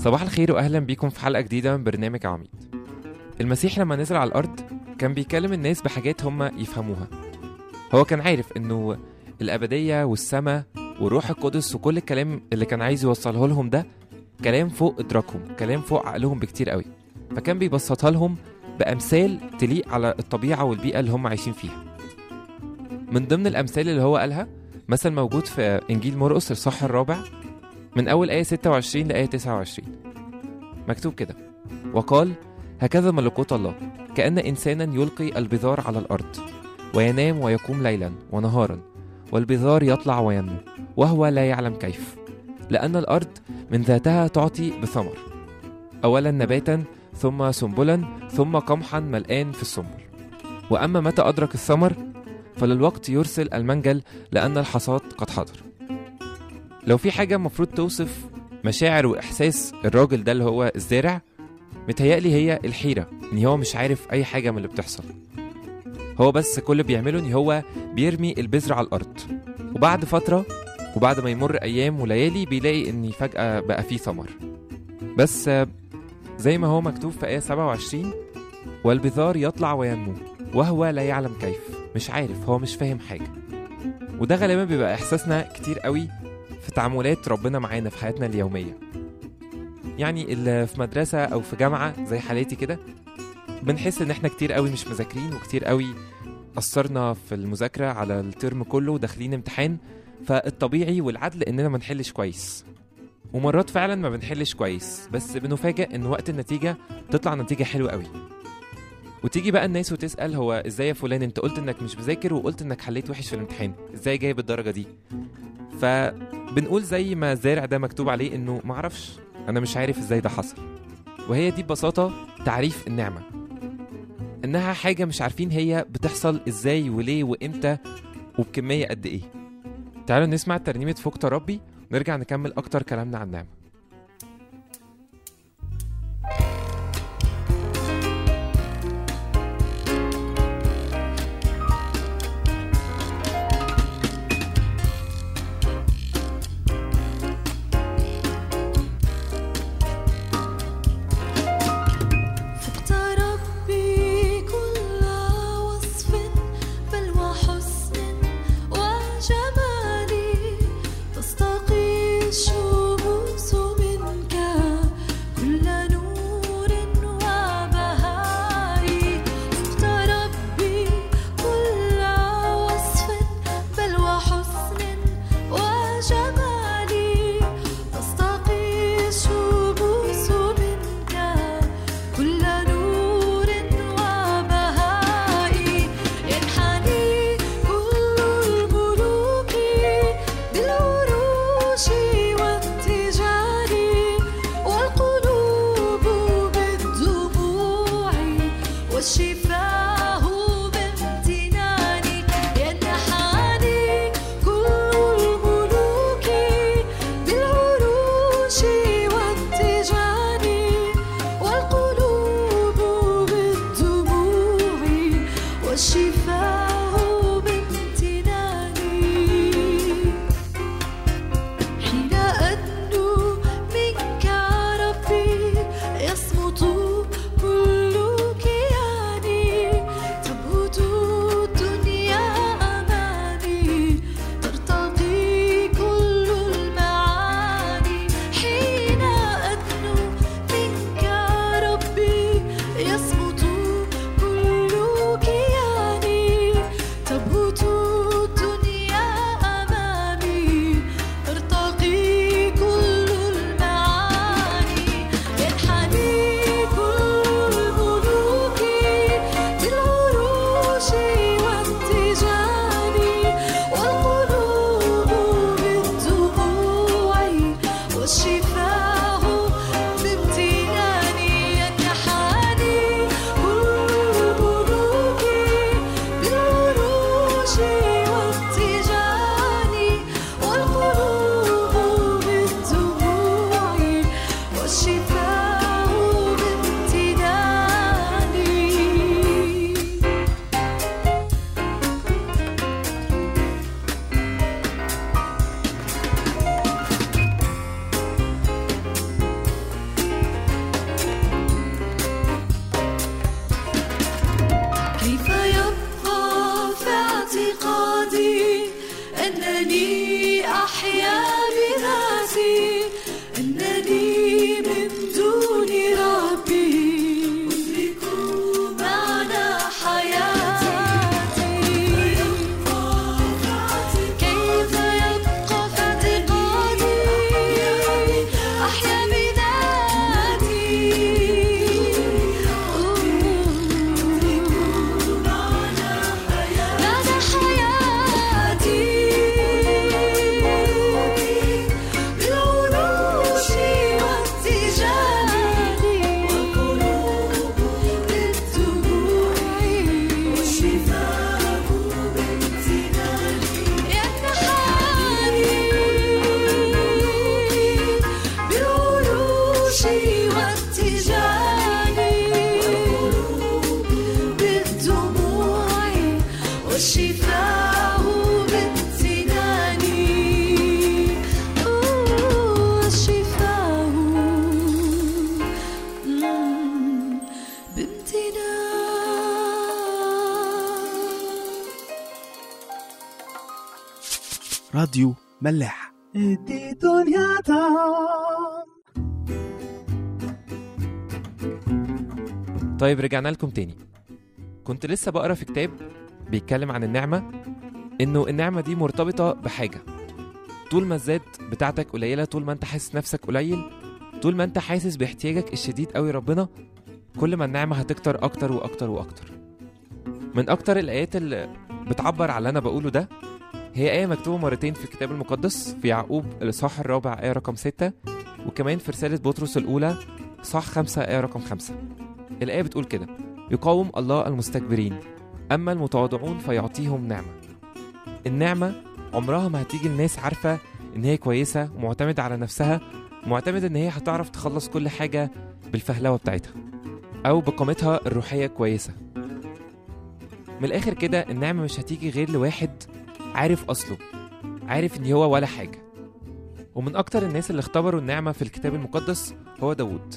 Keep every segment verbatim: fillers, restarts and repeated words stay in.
صباح الخير واهلا بيكم في حلقه جديده من برنامج عميد. المسيح لما نزل على الارض كان بيكلم الناس بحاجات هم يفهموها. هو كان عارف انه الابديه والسماء والروح القدس وكل الكلام اللي كان عايز يوصله لهم ده كلام فوق ادراكهم، كلام فوق عقلهم بكتير قوي، فكان بيبسطها لهم بامثال تليق على الطبيعه والبيئه اللي هم عايشين فيها. من ضمن الامثال اللي هو قالها مثل موجود في انجيل مرقس الصح الرابع من اول ايه ستة وعشرين لايه تسعة وعشرين، مكتوب كده: وقال: هكذا ملكوت الله، كأن إنسانا يلقي البذار على الأرض وينام ويقوم ليلا ونهارا، والبذار يطلع وينمو وهو لا يعلم كيف، لأن الأرض من ذاتها تعطي بثمر، أولا نباتا ثم سنبلا ثم قمحا ملآن في السنبل، وأما متى أدرك الثمر فللوقت يرسل المنجل لأن الحصاد قد حضر. لو في حاجة مفروض توصف مشاعر وإحساس الراجل ده اللي هو الزارع، متهيألي هي الحيرة، إن هو مش عارف أي حاجة من اللي بتحصل. هو بس كل اللي بيعمله إن هو بيرمي البذر على الأرض، وبعد فترة وبعد ما يمر أيام وليالي بيلاقي إن فجأة بقى فيه ثمر. بس زي ما هو مكتوب في آية سبعة وعشرين: والبذار يطلع وينمو وهو لا يعلم كيف. مش عارف، هو مش فاهم حاجة. وده غالبا بيبقى إحساسنا كتير قوي في تعاملات ربنا معانا في حياتنا اليومية. يعني اللي في مدرسة أو في جامعة زي حالاتي كده، بنحس إن إحنا كتير قوي مش مذاكرين، وكتير قوي قصرنا في المذاكرة على الترم كله وداخلين امتحان، فالطبيعي والعدل إننا ما نحلش كويس. ومرات فعلا ما بنحلش كويس، بس بنفاجأ إن وقت النتيجة تطلع نتيجة حلوة قوي. وتيجي بقى الناس وتسأل: هو إزاي يا فلان أنت قلت إنك مش مذاكر وقلت إنك حليت وحش في الامتحان، إزاي جايب الدرجة دي؟ فبنقول زي ما الزارع ده مكتوب عليه إنه معرفش، أنا مش عارف إزاي ده حصل. وهي دي ببساطة تعريف النعمة، إنها حاجة مش عارفين هي بتحصل إزاي وليه وإمتى وبكمية قد إيه. تعالوا نسمع ترنيمة فوق ربي ونرجع نكمل أكتر كلامنا عن النعمة. شموس راديو ملاح. دي دنيا تعم. طيب رجعنا لكم تاني. كنت لسه بقرا في كتاب بيتكلم عن النعمة، إنه النعمة دي مرتبطة بحاجة. طول ما الذات بتاعتك قليلة، طول ما أنت حاسس نفسك قليل، طول ما أنت حاسس باحتياجك الشديد قوي ربنا، كل ما النعمة هتكتر أكتر وأكتر وأكتر. من أكتر الآيات اللي بتعبر على اللي أنا بقوله ده هي آية مكتوبة مرتين في الكتاب المقدس، في يعقوب الإصحاح الرابع آية رقم ستة، وكمان في رسالة بطرس الأولى إصحاح خمسة آية رقم خمسة. الآية بتقول كده: يقاوم الله المستكبرين، أما المتواضعون فيعطيهم نعمة. النعمة عمرها ما هتيجي الناس عارفة إن هي كويسة ومعتمدة على نفسها، معتمدة إن هي هتعرف تخلص كل حاجة بالفهلوة بتاعتها أو بقامتها الروحية كويسة. من الآخر كده النعمة مش هتيجي غير لواحد عارف أصله، عارف إن هو ولا حاجة. ومن أكتر الناس اللي اختبروا النعمة في الكتاب المقدس هو داود.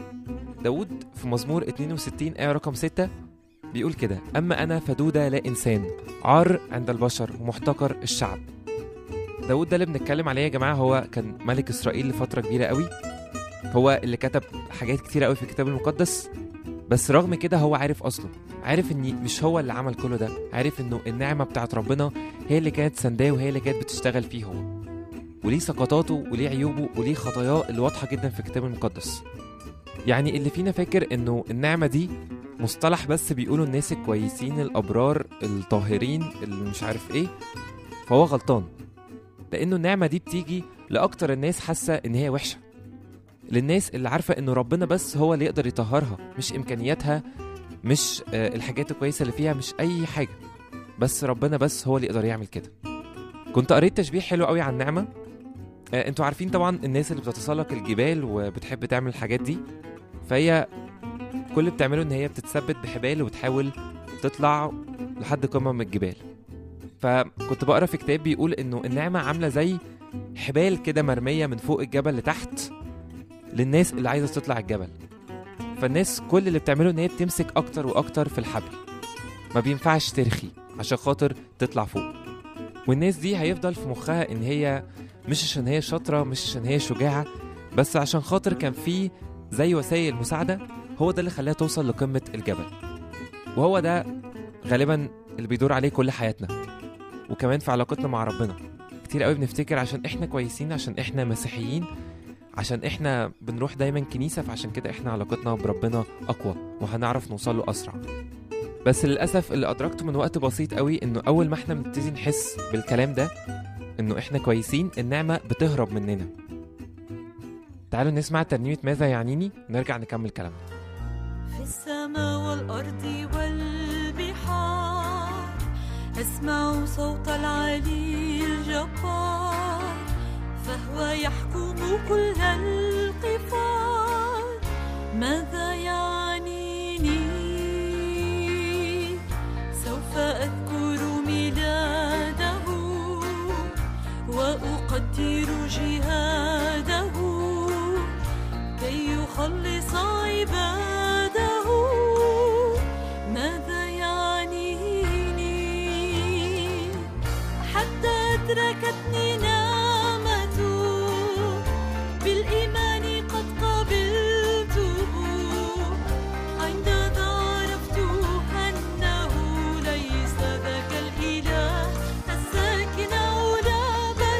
داود في مزمور اتنين وستين آية رقم ستة بيقول كده: أما أنا فدودة لا إنسان، عار عند البشر ومحتقر الشعب. داود ده اللي بنتكلم عليه يا جماعة هو كان ملك إسرائيل لفترة كبيرة قوي، هو اللي كتب حاجات كتيرة قوي في الكتاب المقدس. بس رغم كده هو عارف أصله، عارف إن مش هو اللي عمل كله ده، عارف إنه النعمة بتاعت ربنا هي اللي كانت سنداه وهي اللي كانت بتشتغل فيه هو، وليه سقطاته وليه عيوبه وليه خطاياه اللي واضحة جدا في الكتاب المقدس. يعني اللي فينا فاكر إنه النعمة دي مصطلح بس بيقولوا الناس الكويسين الأبرار الطاهرين اللي مش عارف إيه، فهو غلطان، لأنه النعمة دي بتيجي لأكتر الناس حاسة إن هي وحشة، للناس اللي عارفة إنه ربنا بس هو اللي يقدر يطهرها، مش إمكانياتها، مش آه الحاجات الكويسة اللي فيها، مش أي حاجة، بس ربنا بس هو اللي يقدر يعمل كده. كنت قريت تشبيه حلو قوي عن النعمة. آه انتوا عارفين طبعا الناس اللي بتتسلق الجبال وبتحب تعمل الحاجات دي، فهي كل اللي بتعمله إن هي بتتثبت بحبال وبتحاول تطلع لحد قمة من الجبال. فكنت بقرا في كتاب بيقول إنه النعمة عاملة زي حبال كده مرمية من فوق الجبل لتحت للناس اللي عايزة تطلع الجبل. فالناس كل اللي بتعمله ان هي بتمسك اكتر واكتر في الحبل، ما بينفعش ترخي عشان خاطر تطلع فوق. والناس دي هيفضل في مخها ان هي مش عشان هي شاطرة، مش عشان هي شجاعة، بس عشان خاطر كان في زي وسائل مساعدة هو ده اللي خلاها توصل لقمة الجبل. وهو ده غالبا اللي بيدور عليه كل حياتنا، وكمان في علاقتنا مع ربنا. كتير قوي بنفتكر عشان احنا كويسين، عشان احنا مسيحيين، عشان احنا بنروح دايما كنيسة، فعشان كده احنا علاقتنا بربنا اقوى وهنعرف نوصل له اسرع. بس للأسف اللي ادركته من وقت بسيط قوي انه اول ما احنا بنبتدي نحس بالكلام ده انه احنا كويسين، النعمة بتهرب مننا. تعالوا نسمع ترنيمة ماذا يعنيني ونرجع نكمل كلامنا. في السماء والأرض والبحار أسمع صوت العلي الجبار، فهو يحكم كل القفار. ماذا يعنيني؟ سوف أذكر ميلاده وأقدر جهاده كي يخلص عباده. ماذا يعنيني؟ حتى أدركتني نعمته، بالإيمان قد قبلته، عندما عرفت أنه ليس ذاك الإله الساكن علا، بل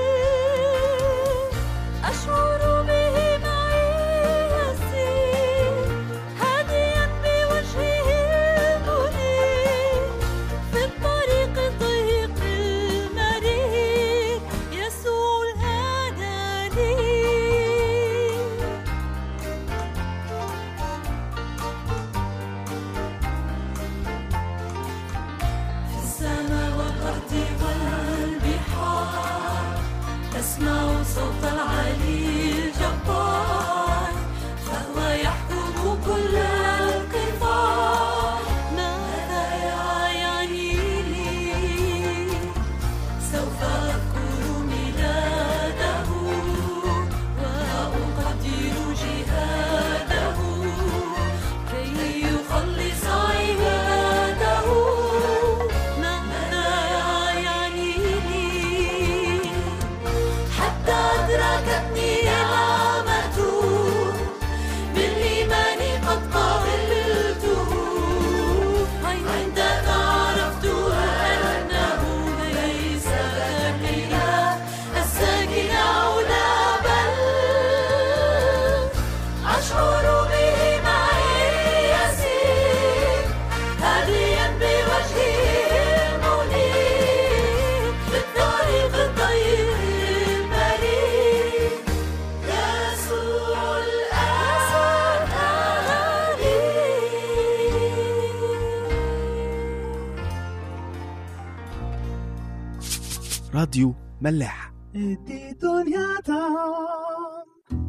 أشعر به معي يسير، هاديا بوجهه المنير، في الطريق الضيق المرير يسوع الهادي. في السماء والأرض والبحار أسمع صوت العلي الجبار، فهو يحكم كل القفار. ماذا يعنيني؟ سوف أذكر ميلاده وأقدر جهاده كي يخلص عباده. ماذا يعنيني؟ أدركتني نعمة بالإيمان قد قبلته عندما عرفت أنه ليس الإله الساكن هنا بل أشعر به معي يسير هاديا بوجهه المنير بالطريق الضيق المرير يسوع الآن هادي. راديو ملاح. دي دنيا تعم.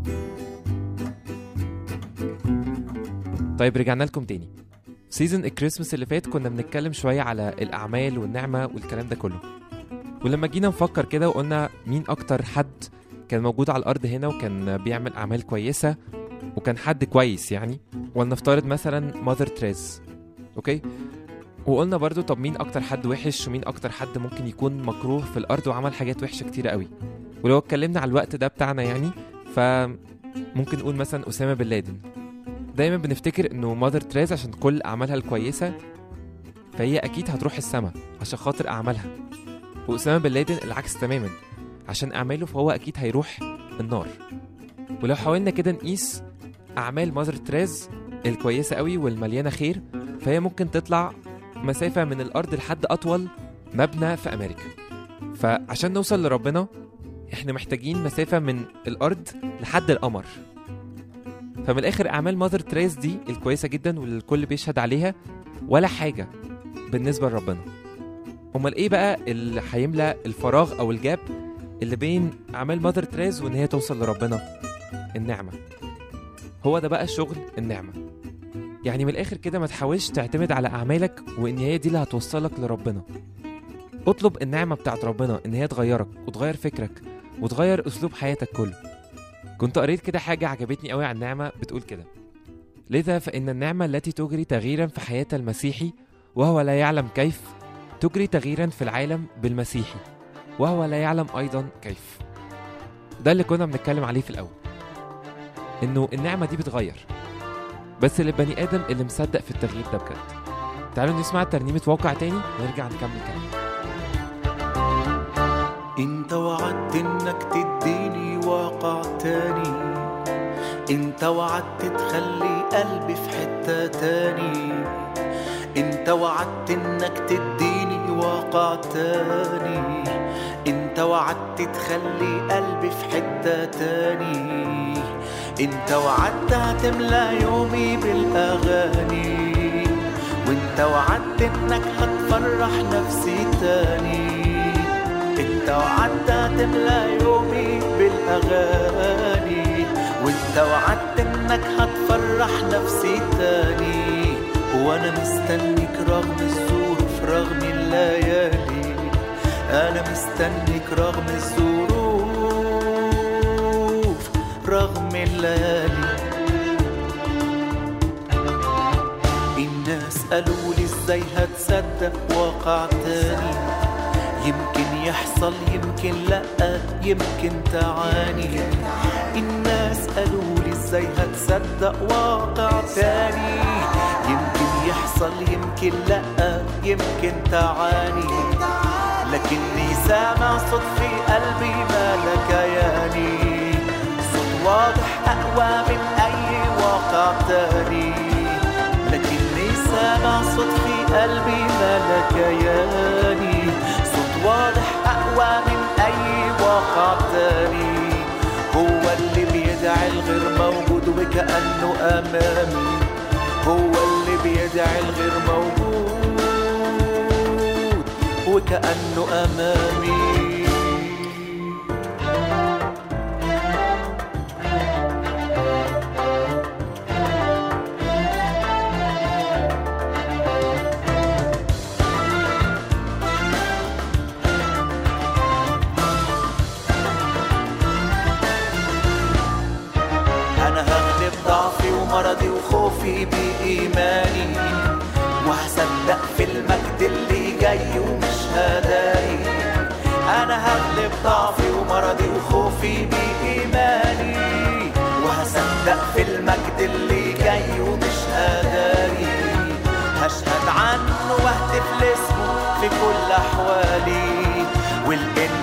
طيب رجعنا لكم تاني. سيزن الكريسماس اللي فات كنا بنتكلم شوية على الأعمال والنعمة والكلام ده كله، ولما جينا نفكر كده وقلنا مين أكتر حد كان موجود على الأرض هنا وكان بيعمل أعمال كويسة وكان حد كويس يعني، ولنفترض مثلا ماذر تريز، أوكي؟ وقلنا برضو طب مين أكتر حد وحش ومين أكتر حد ممكن يكون مكروه في الأرض وعمل حاجات وحشة كتيرة قوي. ولو اتكلمنا على الوقت ده بتاعنا يعني فممكن نقول مثلا أسامة بن لادن. دايما بنفتكر انه ماذر تريز عشان كل اعمالها الكويسه فهي اكيد هتروح السما عشان خاطر اعمالها، واسامه بن لادن العكس تماما، عشان اعماله فهو اكيد هيروح النار. ولو حاولنا كده نقيس اعمال ماذر تريز الكويسه قوي والمليانه خير فهي ممكن تطلع مسافه من الارض لحد اطول مبنى في امريكا. فعشان نوصل لربنا احنا محتاجين مسافه من الارض لحد القمر. فمن الآخر أعمال ماذر تريز دي الكويسة جدا واللي الكل بيشهد عليها ولا حاجة بالنسبة لربنا. أمال إيه بقى اللي هيملأ الفراغ أو الجاب اللي بين أعمال ماذر تريز وإن هي توصل لربنا؟ النعمة. هو ده بقى شغل النعمة. يعني من الآخر كده ما تحاولش تعتمد على أعمالك وإن هي دي اللي هتوصلك لربنا. اطلب النعمة بتاعت ربنا إن هي تغيرك وتغير فكرك وتغير أسلوب حياتك كله. كنت قريت كده حاجة عجبتني قوي عن النعمة بتقول كده: لذا فإن النعمة التي تجري تغييرا في حياة المسيحي وهو لا يعلم كيف تجري تغييرا في العالم بالمسيحي وهو لا يعلم أيضا كيف. ده اللي كنا بنتكلم عليه في الأول، إنه النعمة دي بتغير، بس للبني آدم اللي مصدق في التغيير ده بجد. تعالوا نسمع ترنيمة واقع تاني ونرجع نكمل كلام. انت وعدت انك تديني واقع تاني، انت وعدت تخلي قلبي في حتة تاني، انت وعدت انك تديني واقع تاني، انت وعدت تخلي قلبي في حتة تاني، انت وعدت هتملى يومي بالاغاني، وانت وعدت انك هتفرح نفسي تاني، انت وعدت هتملى يومي بالاغاني، وانت وعدت انك هتفرح نفسي تاني، وانا مستنيك رغم الظروف رغم الليالي، انا مستنيك رغم الظروف رغم الليالي. الناس قالوا لي ازاي هتصدق واقع تاني، يمكن يحصل يمكن لأ يمكن تعاني، الناس قالوا لي ازاي هتصدق واقع تاني، يمكن يحصل يمكن لأ يمكن تعاني، لكني سامع صوت في قلبي مالك ياني، صوت واضح أقوى من أي واقع تاني، لكني سامع صوت في قلبي مالك ياني، واضح أقوى من أي واقع تاني، هو اللي بيدعي الغير موجود وكأنه أمامي، هو اللي بيدعي الغير موجود وكأنه أمامي. مرضي وخوفي بإيماني، وهصدق في المجد اللي جاي ومش هداري، أنا هغلب ضعفي ومرضي وخوفي بإيماني،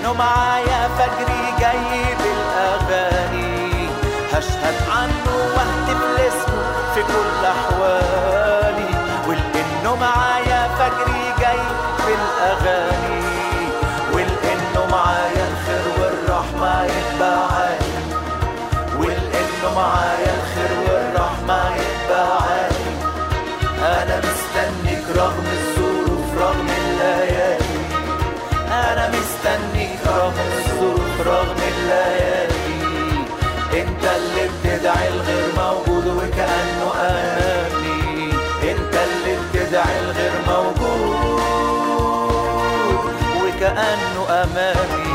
إنه معايا فجري جاي بالأغاني، هشهد عنه واهتف لاسمه في كل أحوالي، ولإنه معايا فجري جاي بالأغاني، ولإنه معايا الخير والرحمة يتبعاني، ولإنه معايا الخير والرحمة يتبعاني. أنا مستنيك رغم الظروف رغم الليالي، أنا مستنيك رغم الظروف رغم الليالي. أنت اللي بتدعي الغير موجود وكأنه أمامي، أنت اللي بتدعي الغير موجود وكأنه أمامي.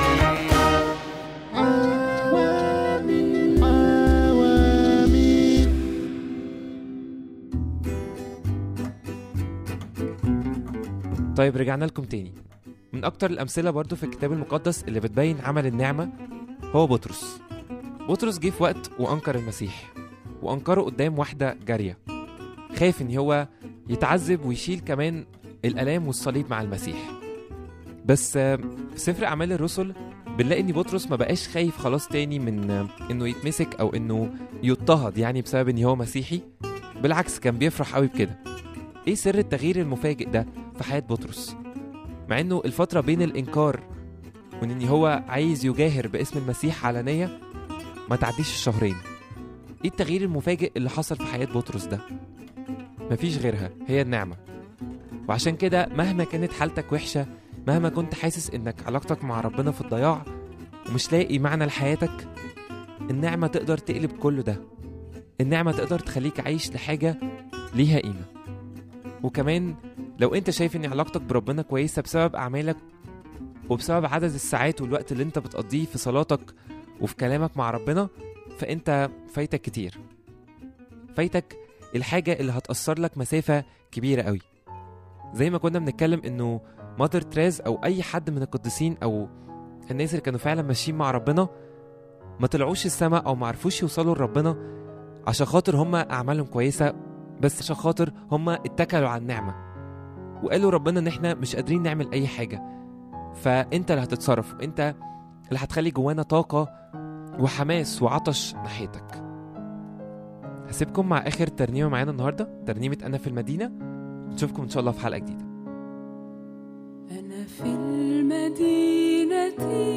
طيب رجعنا لكم تاني. من أكتر الأمثلة برضو في الكتاب المقدس اللي بتبين عمل النعمة هو بطرس. بطرس جه في وقت وأنكر المسيح، وأنكره قدام واحدة جارية، خايف إن هو يتعذب ويشيل كمان الآلام والصليب مع المسيح. بس في سفر أعمال الرسل بنلاقي إن بطرس ما بقاش خايف خلاص تاني من إنه يتمسك أو إنه يضطهد يعني بسبب إن هو مسيحي. بالعكس كان بيفرح قوي بكده. إيه سر التغيير المفاجئ ده في حياة بطرس؟ مع إنه الفترة بين الإنكار وإن إن هو عايز يجاهر باسم المسيح علانية ما تعديش الشهرين. إيه التغيير المفاجئ اللي حصل في حياة بطرس ده؟ مفيش غيرها، هي النعمة. وعشان كده مهما كانت حالتك وحشة، مهما كنت حاسس إنك علاقتك مع ربنا في الضياع ومش لاقي معنى لحياتك، النعمة تقدر تقلب كل ده. النعمة تقدر تخليك عايش لحاجة ليها قيمة. وكمان لو انت شايف ان علاقتك بربنا كويسة بسبب اعمالك وبسبب عدد الساعات والوقت اللي انت بتقضيه في صلاتك وفي كلامك مع ربنا، فانت فايتك كتير. فايتك الحاجة اللي هتأثر لك مسافة كبيرة قوي. زي ما كنا بنتكلم انه مادر تريز او اي حد من القديسين او الناس اللي كانوا فعلا ماشيين مع ربنا ما طلعوش السماء او ما عرفوش يوصلوا لربنا عشان خاطر هم اعمالهم كويسة، بس عشان خاطر هم اتكلوا على النعمة وقالوا ربنا ان احنا مش قادرين نعمل اي حاجة، فانت اللي هتتصرف، انت اللي هتخلي جوانا طاقة وحماس وعطش ناحيتك. هسيبكم مع اخر ترنيمة معانا النهاردة، ترنيمة انا في المدينة. نشوفكم ان شاء الله في حلقة جديدة. أنا في المدينة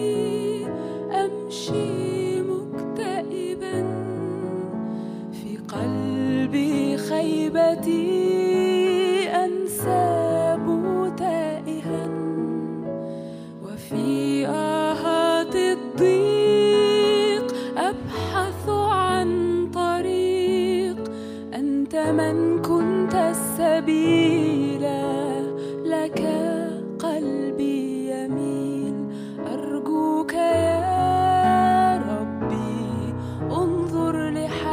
أمشي مكتئبا، في قلبي خيبتي أنساب تائها، وفي آهات الضيق أبحث عن طريق. أنت من كنت السبيل، لك قلبي يميل. أرجوك يا ربي انظر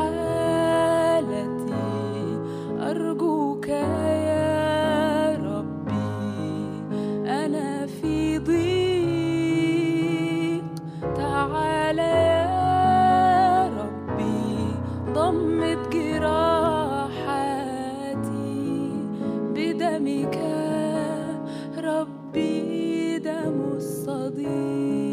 لحالتي، أرجوك يا ربي أنا في ضيق. تعال يا ربي ضمت جراحاتي بدمك ربي، دم الصديق.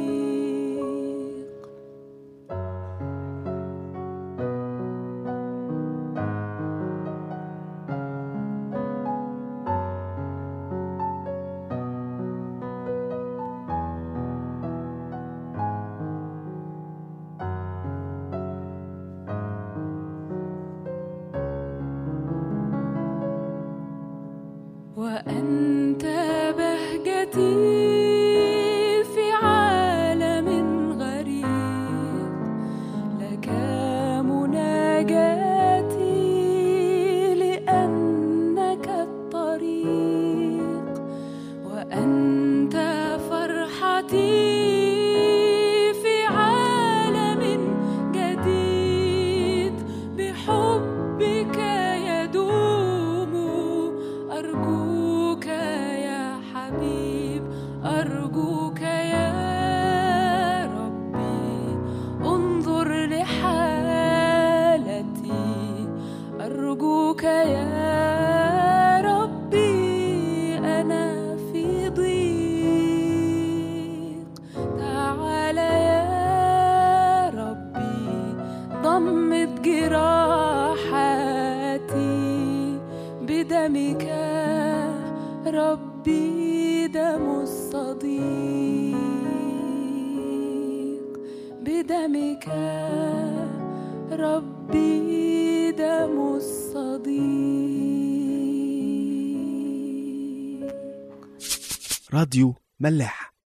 وأنت بهجتي في عالم غريب، لك مناجاتي لأنك الطريق. وأنت فرحتي في عالم جديد، بحبك يدوم. أرجوك ربي دم الصديق، بدمك ربي دم الصديق. راديو ملاح.